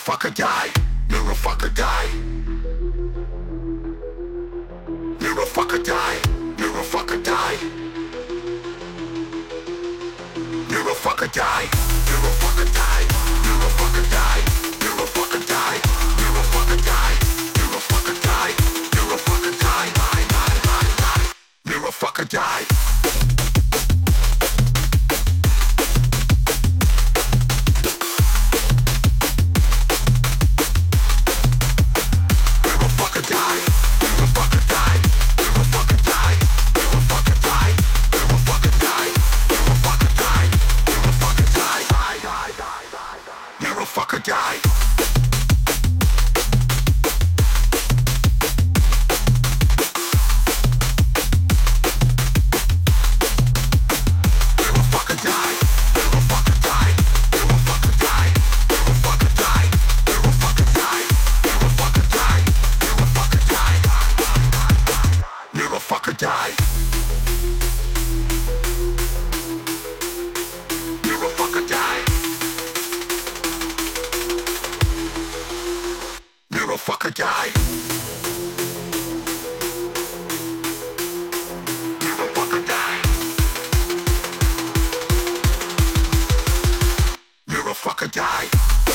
fucker die. You're a fucker die. You're a fucker die. You're a fucker die. You're a fucker die. You're a fucker die. You're a fucker die. You're a fucker die. You're a fucker die. You're a fucker die. You're a fucker die. You're a fucker die. Fucker die. Fucker die. You're a fucker die. You're a fucker die.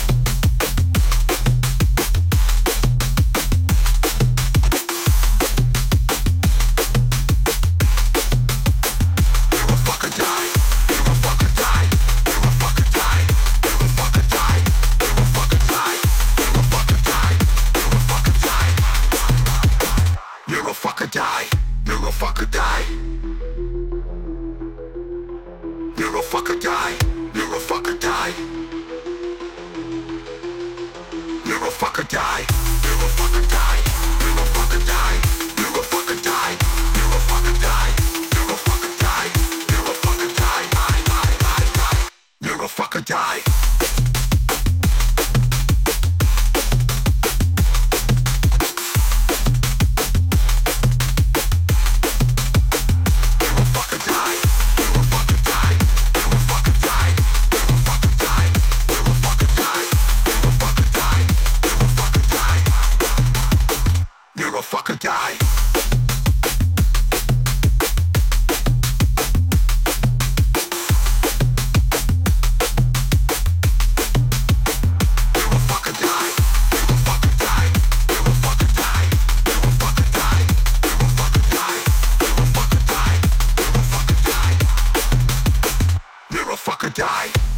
Die. You're a fucker die. You're a fucker die. You're a fucker die. You're a fucker die. You're a fucker die. You're a fucker die. You're a fucker die. You're a fucker die. You're a fucker die. You're a fucker die. You're a fucker die. Fucker die. You're a fucker die. You're a fucker die. You're a fucker die. You're a fucker die. You're a fucker die. You're a fucker die. You're a fucker die. You're a fucker die.